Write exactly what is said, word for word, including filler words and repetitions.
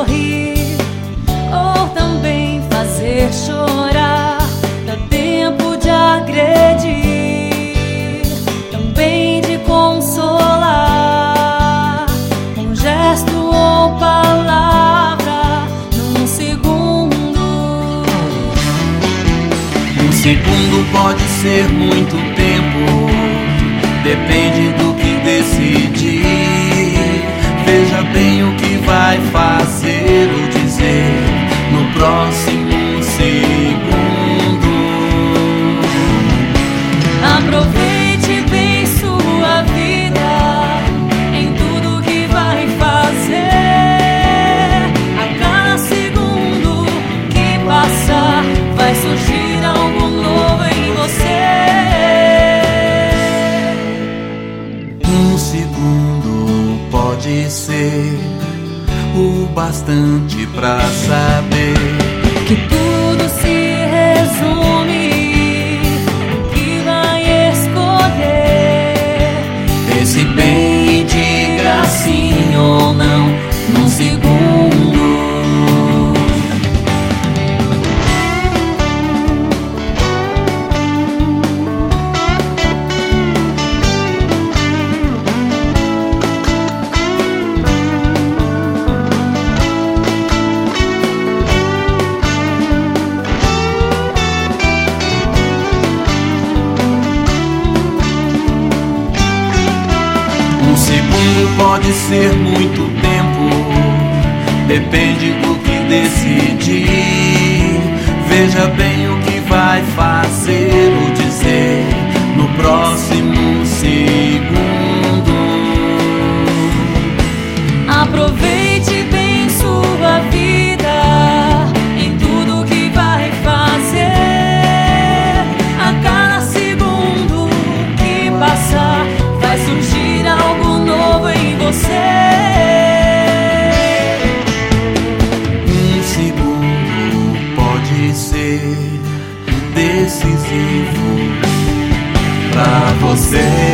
sorrir ou também fazer chorar. Dá tempo de agredir, também de consolar, um gesto ou palavra num segundo. Um segundo pode ser muito tempo, depende do que decidir. Veja bem o que vai fazer ou dizer no próximo segundo. Aproveite bem sua vida em tudo que vai fazer. A cada segundo que passar, vai surgir algo novo em você. Um segundo pode ser o bastante pra saber Que tudo se resume no que vai escolher. pense bem e diga sim ou não num segundo. Um segundo pode ser muito tempo, depende do que decidir. Veja bem o que vai fazer ou dizer no próximo segundo. Aproveite bem sua vida em tudo que vai fazer. A cada segundo que passar, vai surgir algo novo em você. Um segundo pode ser decisivo pra você.